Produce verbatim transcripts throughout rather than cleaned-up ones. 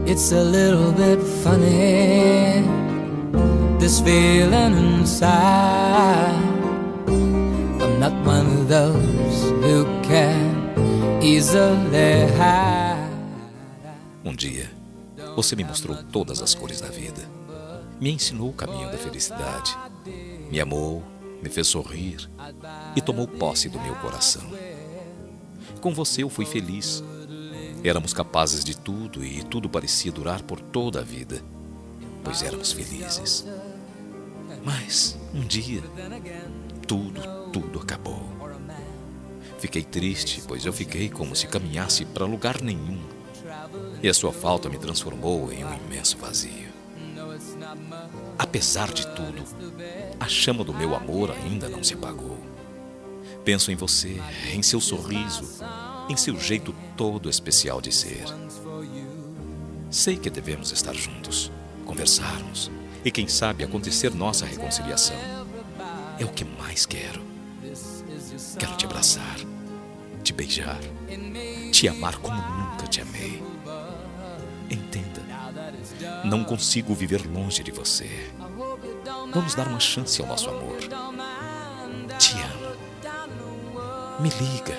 It's a little bit funny, this feeling inside. I'm not one of those who can easily hide. Um dia, você me mostrou todas as cores da vida. Me ensinou o caminho da felicidade. Me amou, me fez sorrir e tomou posse do meu coração. Com você eu fui feliz. Éramos capazes de tudo e tudo parecia durar por toda a vida, pois éramos felizes. Mas, um dia, tudo, tudo acabou. Fiquei triste, pois eu fiquei como se caminhasse para lugar nenhum. E a sua falta me transformou em um imenso vazio. Apesar de tudo, a chama do meu amor ainda não se apagou. Penso em você, em seu sorriso, em seu jeito todo especial de ser. Sei que devemos estar juntos, conversarmos e, quem sabe, acontecer nossa reconciliação. É o que mais quero. Quero te abraçar, te beijar, te amar como nunca te amei. Entenda, não consigo viver longe de você. Vamos dar uma chance ao nosso amor. Te amo. Me liga.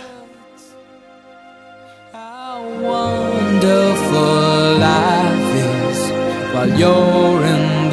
How wonderful life is while you're in